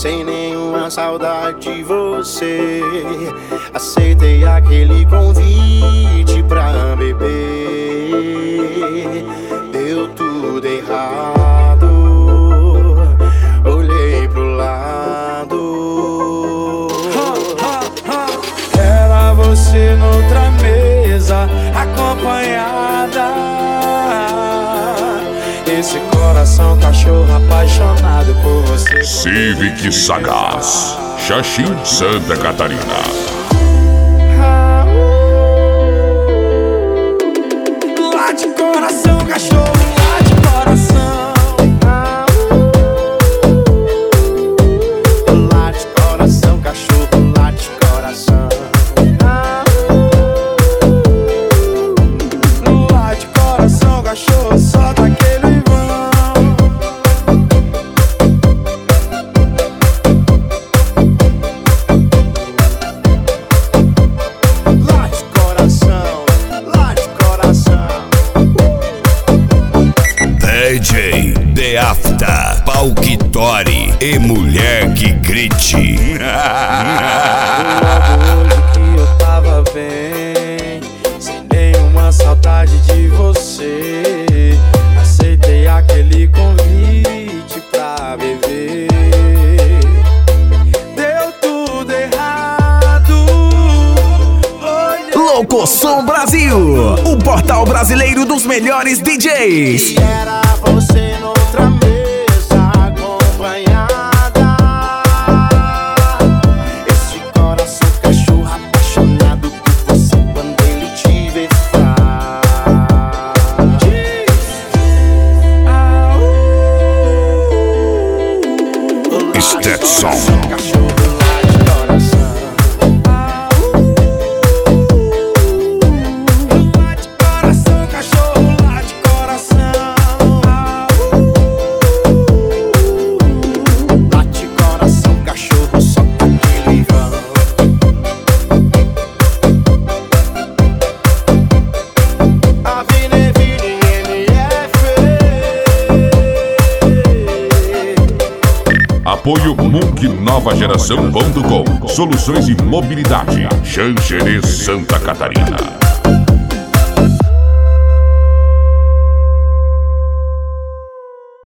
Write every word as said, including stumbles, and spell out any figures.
sem nenhuma saudade de você. Aceitei aquele convite pra beber. Deu tudo errado, olhei pro lado. Era você noutra mesa, acompanhada. Esse coração cachorro apaixonado por você. Civic Sagaz, Xaxim, Santa Catarina. Late coração, cachorro, late coração. Late coração, cachorro, late coração. Late coração, cachorro, solta aquele vão. Late coração, late coração. D J The Afta, Palquitori e Mulher que Grite. Logo hoje que eu tava bem, sem nenhuma saudade de você. Aceitei aquele convite pra beber. Deu tudo errado. Olhei Loucosom Brasil, o portal brasileiro dos melhores D Js. e era você noutra mesa, acompanhada. Esse coração cachorro apaixonado por você quando ele te vê faz. Ah, uh, Stetson. cachorro, late coração. Ah, uh, late coração, cachorro, late coração. Ah, uh, late coração, cachorro, solta aquele vão. Avenida N F. Apoio Munk Nova Geração ponto com. Soluções e mobilidade. Xanxerê, Santa Catarina.